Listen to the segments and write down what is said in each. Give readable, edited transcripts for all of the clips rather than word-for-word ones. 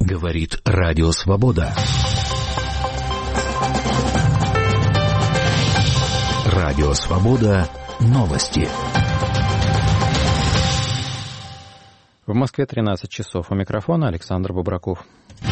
Говорит Радио Свобода. Радио Свобода. Новости. В Москве 13 часов. У микрофона Александр Бубраков.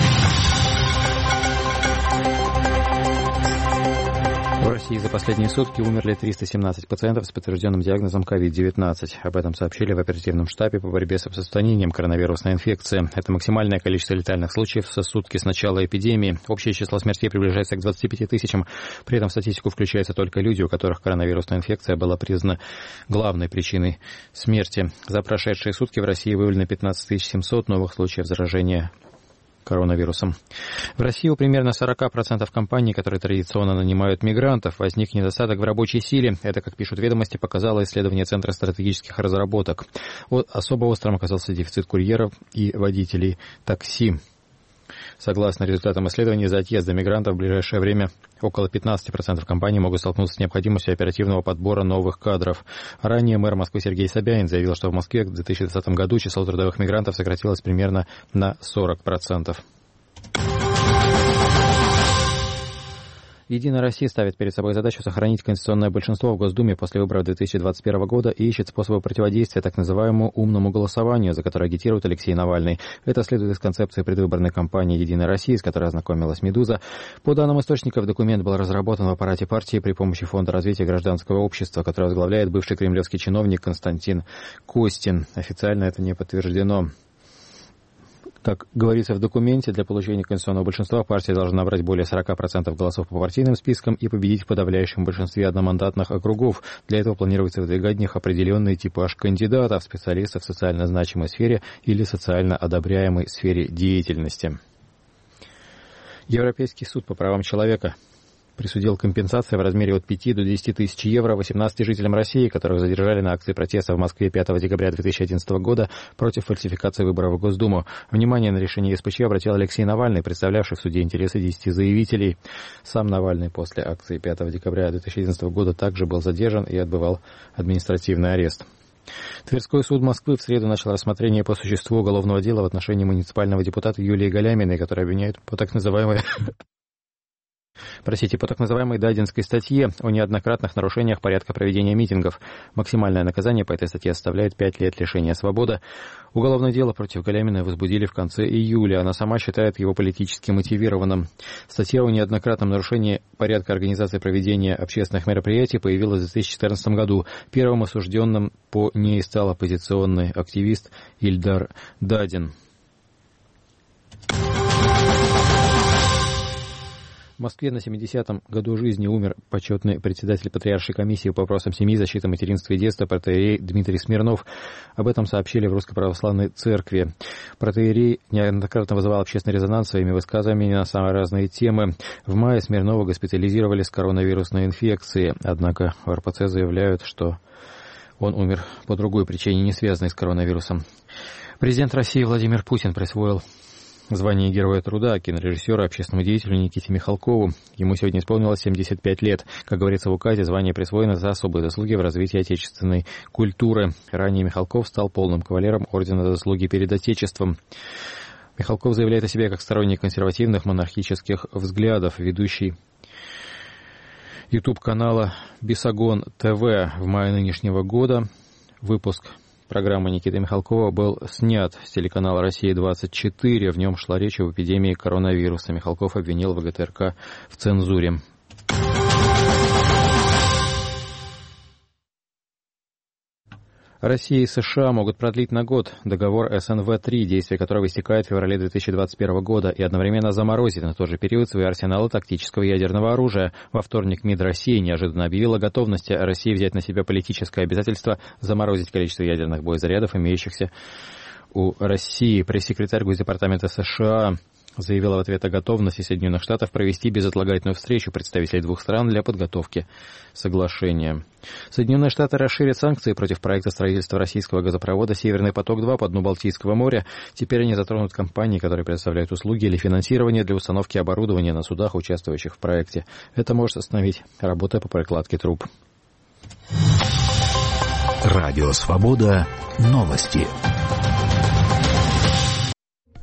В России за последние сутки умерли 317 пациентов с подтвержденным диагнозом COVID-19. Об этом сообщили в оперативном штабе по борьбе с распространением коронавирусной инфекции. Это максимальное количество летальных случаев за сутки с начала эпидемии. Общее число смертей приближается к 25 тысячам. При этом в статистику включаются только люди, у которых коронавирусная инфекция была признана главной причиной смерти. За прошедшие сутки в России выявлено 15 700 новых случаев заражения коронавирусом. В России у примерно 40% компаний, которые традиционно нанимают мигрантов, возник недостаток в рабочей силе. Это, как пишут ведомости, показало исследование Центра стратегических разработок. Особо острым оказался дефицит курьеров и водителей такси. Согласно результатам исследований, из-за отъезда мигрантов в ближайшее время около 15% компаний могут столкнуться с необходимостью оперативного подбора новых кадров. Ранее мэр Москвы Сергей Собянин заявил, что в Москве в 2020 году число трудовых мигрантов сократилось примерно на 40%. «Единая Россия» ставит перед собой задачу сохранить конституционное большинство в Госдуме после выборов 2021 года и ищет способы противодействия так называемому умному голосованию, за которое агитирует Алексей Навальный. Это следует из концепции предвыборной кампании «Единой России», с которой ознакомилась «Медуза». По данным источников, документ был разработан в аппарате партии при помощи Фонда развития гражданского общества, который возглавляет бывший кремлевский чиновник Константин Костин. Официально это не подтверждено. Как говорится в документе, для получения конституционного большинства партия должна набрать более 40% голосов по партийным спискам и победить в подавляющем большинстве одномандатных округов. Для этого планируется выдвигать в них определенный типаж кандидатов, специалистов в социально значимой сфере или социально одобряемой сфере деятельности. Европейский суд по правам человека присудил компенсации в размере от 5 до 10 тысяч евро 18 жителям России, которых задержали на акции протеста в Москве 5 декабря 2011 года против фальсификации выборов в Госдуму. Внимание на решение ЕСПЧ обратил Алексей Навальный, представлявший в суде интересы 10 заявителей. Сам Навальный после акции 5 декабря 2011 года также был задержан и отбывал административный арест. Тверской суд Москвы в среду начал рассмотрение по существу уголовного дела в отношении муниципального депутата Юлии Галяминой, которая обвиняет по так называемой Дадинской статье о неоднократных нарушениях порядка проведения митингов. Максимальное наказание по этой статье составляет 5 лет лишения свободы. Уголовное дело против Галяминой возбудили в конце июля. Она сама считает его политически мотивированным. Статья о неоднократном нарушении порядка организации проведения общественных мероприятий появилась в 2014 году. Первым осужденным по ней стал оппозиционный активист Ильдар Дадин. В Москве на 70-м году жизни умер почетный председатель Патриаршей комиссии по вопросам семьи, защиты материнства и детства протоиерей Дмитрий Смирнов. Об этом сообщили в Русской Православной Церкви. Протоиерей неоднократно вызывал общественный резонанс своими высказываниями на самые разные темы. В мае Смирнова госпитализировали с коронавирусной инфекцией. Однако в РПЦ заявляют, что он умер по другой причине, не связанной с коронавирусом. Президент России Владимир Путин присвоил звание Героя труда кинорежиссеру и общественному деятелю Никите Михалкову. Ему сегодня исполнилось 75 лет. Как говорится в указе, звание присвоено за особые заслуги в развитии отечественной культуры. Ранее Михалков стал полным кавалером Ордена за заслуги перед Отечеством. Михалков заявляет о себе как сторонник консервативных монархических взглядов. Ведущий YouTube-канала Бесогон ТВ в мае нынешнего года. Выпуск программы Никиты Михалкова был снят с телеканала «Россия-24». В нем шла речь об эпидемии коронавируса. Михалков обвинил ВГТРК в цензуре. Россия и США могут продлить на год договор СНВ-3, действие которого истекает в феврале 2021 года, и одновременно заморозить на тот же период свои арсеналы тактического ядерного оружия. Во вторник МИД России неожиданно объявил о готовности России взять на себя политическое обязательство заморозить количество ядерных боезарядов, имеющихся у России. Пресс-секретарь Госдепартамента США заявила в ответ о готовности Соединенных Штатов провести безотлагательную встречу представителей двух стран для подготовки соглашения. Соединенные Штаты расширят санкции против проекта строительства российского газопровода «Северный поток-2» по дну Балтийского моря. Теперь они затронут компании, которые предоставляют услуги или финансирование для установки оборудования на судах, участвующих в проекте. Это может остановить работу по прокладке труб. Радио «Свобода». Новости.